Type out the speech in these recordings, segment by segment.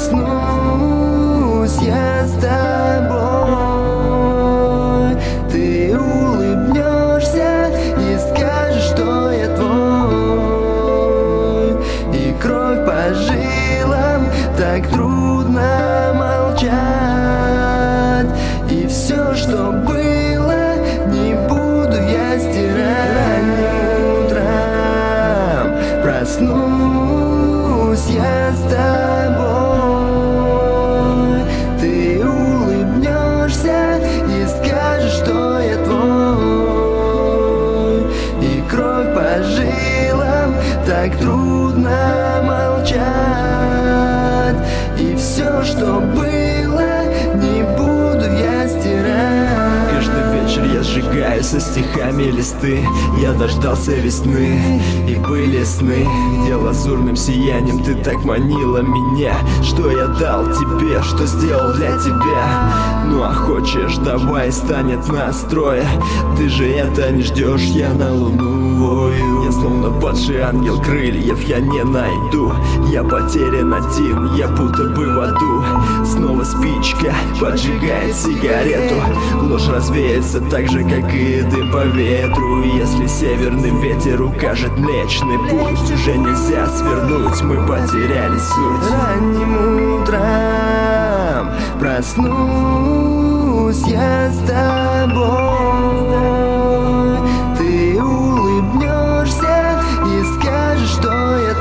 проснусь я с тобой, ты улыбнешься и скажешь, что я твой. И кровь по жилам, так трудно молчать. И все, что было, не буду я стирать. Утром проснусь я с тобой, ты улыбнешься и скажешь, что я твой. И кровь по жилам, так трудно молчать. И все, что было, не буду я стирать. Каждый вечер я сжигаю со стихами листы. Я дождался весны, и были сны, где лазурным сиянием ты так манила меня. Что я дал тебе, что сделал для тебя? Ну а хочешь, давай, станет нас трое. Ты же это не ждешь, я на луну вою. Я словно падший ангел, крыльев я не найду. Я потерян один, я будто бы в аду. Снова спичка поджигает сигарету. Ложь развеется так же, как и дым по ветру. И если северный ветер укажет млечный путь, уже нельзя свернуть, мы потеряли суть. Ранним утром проснусь я с тобой, ты улыбнешься и скажешь, что я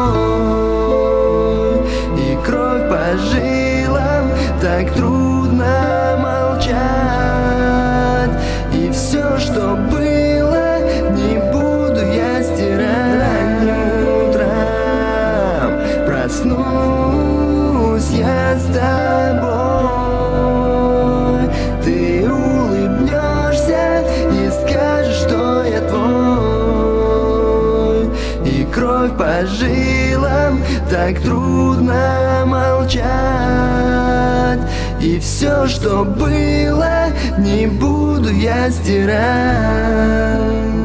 твой. И кровь по жилам, так трудно молчать. И все, что было, не буду я стирать. Ранним утром проснусь я с тобой, ты улыбнешься и скажешь, что я твой. И кровь по жилам, так трудно молчать. И все, что было, не буду я стирать.